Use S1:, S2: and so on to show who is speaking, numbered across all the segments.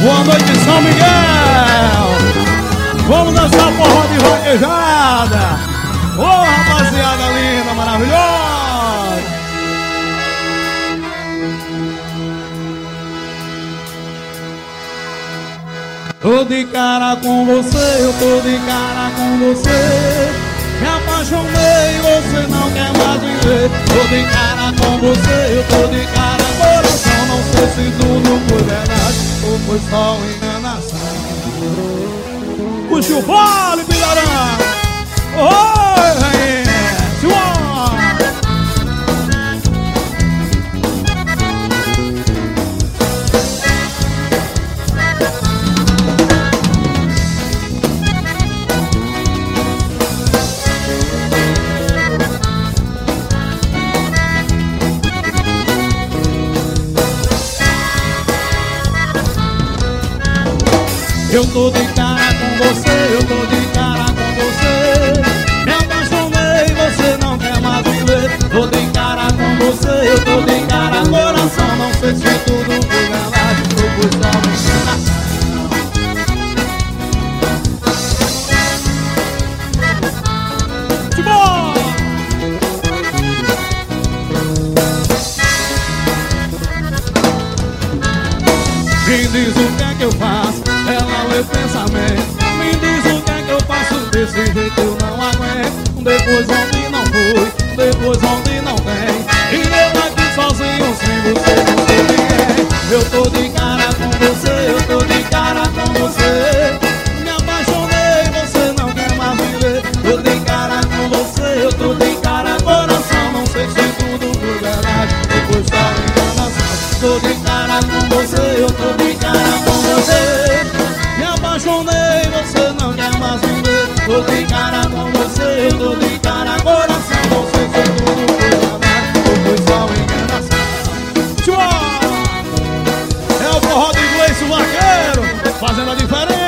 S1: Boa noite, São Miguel. Vamos dançar forró de vaquejada. Ô, rapaziada linda, maravilhosa. Tô de cara com você, eu tô de cara com você. Me apaixonei, você não quer mais viver. Tô de cara com você, eu tô de cara, coração. Não sei se tudo foi verdade ou foi só enganação. Puxa o vale, Pilharão. Oi, rainha, João. Eu tô de cara com você, eu tô de cara com você. Me apaixonei, você não quer mais viver. Tô de cara com você, eu tô de cara, coração. Não sei se tudo foi verdade ou foi só enganação. Me diz o que é que eu faço, ela lê pensamento. Me diz o que é que eu faço, desse jeito eu não aguento. Depois onde não fui, depois onde não tem. E eu aqui sozinho sem você, não sei ninguém. Eu tô de cara com você, eu tô de cara com você. Me apaixonei, você não quer mais viver. Tô de cara com você, eu tô de cara, coração. Não sei se tudo foi verdade, depois só enganação. Tô de cara com você, eu tô de cara com você. Me apaixonei, você não quer mais viver. Tô de cara com você, eu tô de cara, coração. Não sei se tudo foi verdade ou foi só enganação. É o forró de Gleice Vaqueiro, fazendo a diferença.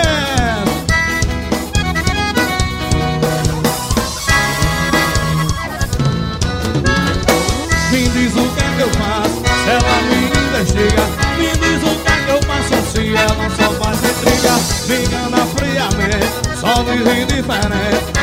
S1: Me diz o que é que eu faço, se ela me investiga. Me diz o que é que eu faço, se ela só faz intriga. Me engana friamente, só diz indiferente.